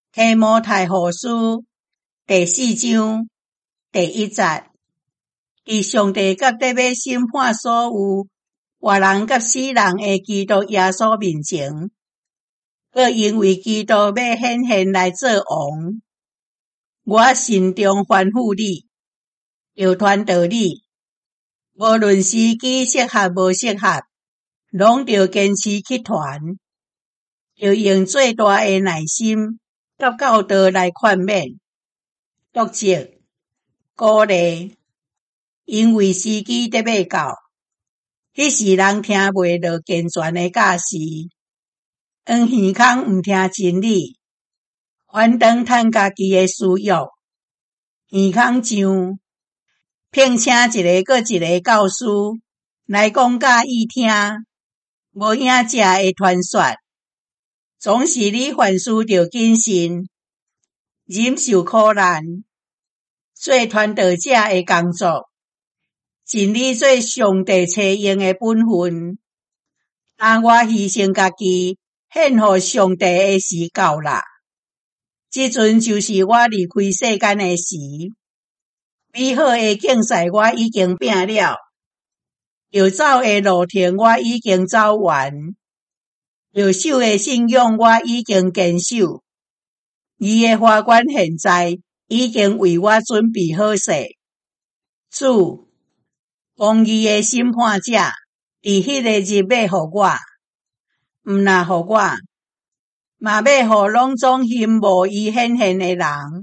提摩太后书第4章第1节。伫上帝甲得要审判所有活人甲死人的基督耶稣面前，搁因为基督要显现来做王，我心中欢呼你，又传导你，无论时机适合无适合，拢着坚持去传，着用最大的耐心甲教导来劝勉、督责、鼓励，因为时机得要到，迄时人听袂落健全的教示，黄耳孔毋听真理，反当趁家己的私欲，耳孔上，聘请一个搁一个教师来讲教伊听，无影者的传说，总是你凡事着谨慎，忍受苦难，做传道者的工作，尽力做上帝找用的本分。当我牺牲家己，献予上帝的时到啦。即阵就是我离开世间的时，美好的竞赛我已经拼了，要走的路程我已经走完，要守的信仰我已经坚守，伊的花冠现在已经为我准备好势。主，公义的审判者，伫迄个日要互我，毋若互我，嘛要互拢总信无伊显现的人。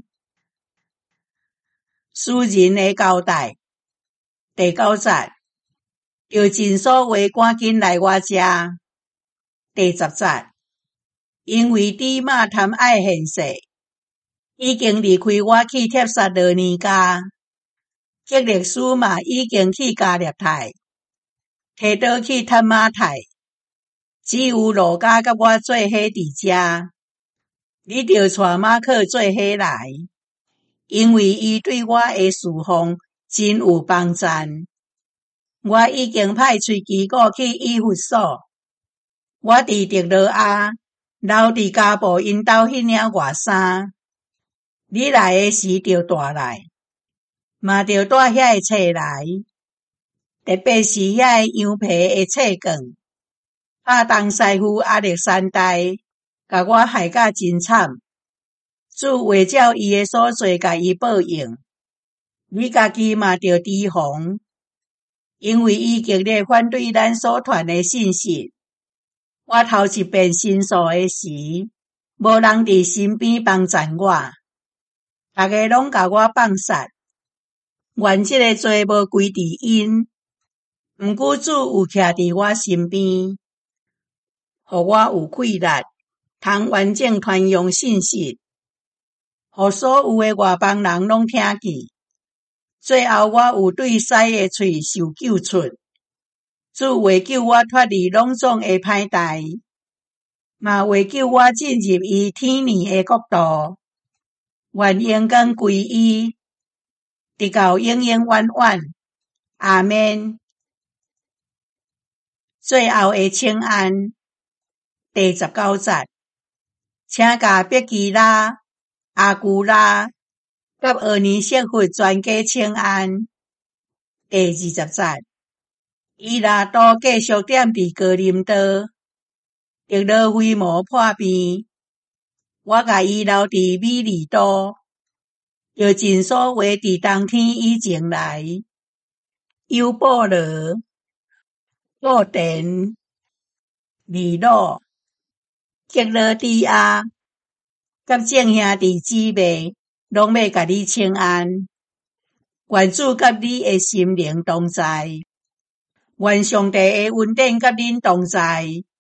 诗人的交代第9节，着尽所话赶紧来我遮。第10节，因为底马贪爱现世，已经离开我去帖撒罗尼迦，激烈士嘛已经去加略太，提倒去探马太，只有路加甲我做伙伫遮。你着带马可做伙来，因为伊对我的侍奉真有帮赞。我已经派喙基古去以弗所，我伫特罗亚留伫加布因兜迄领外衫。你来的时着带来，嘛着带遐个册来，特别是遐个羊皮的册卷。拍东师傅亚历山大甲我害甲真惨，主为照伊的所做甲伊报应。你家己嘛着提防，因为伊极力反对咱所传的信息。我头一遍申诉的时，无人伫身边帮赞我，大家拢甲我放杀。愿这个罪无归伫因，毋过主有徛伫我身边，互我有气力，通完整传扬信息，互所有的外邦人拢听见。最后我有对师的喙受救出，主为救我脱离拢总的歹代，嘛为救我进入伊天年的国度。愿荣光归伊，直到永永远远。阿们。最后的请安第19节，请甲伯基拉、阿古拉甲俄尼瑟弗全家请安。第20节，伊拉都继续踮伫哥林多，特罗菲摩破病，我甲伊留伫米利都，着尽所话伫冬天以前来。尤保罗、布甸、利鲁、吉罗底亚甲众兄弟姊妹拢要甲你请安。愿主甲你的心灵同在，愿上帝的恩典甲恁同在。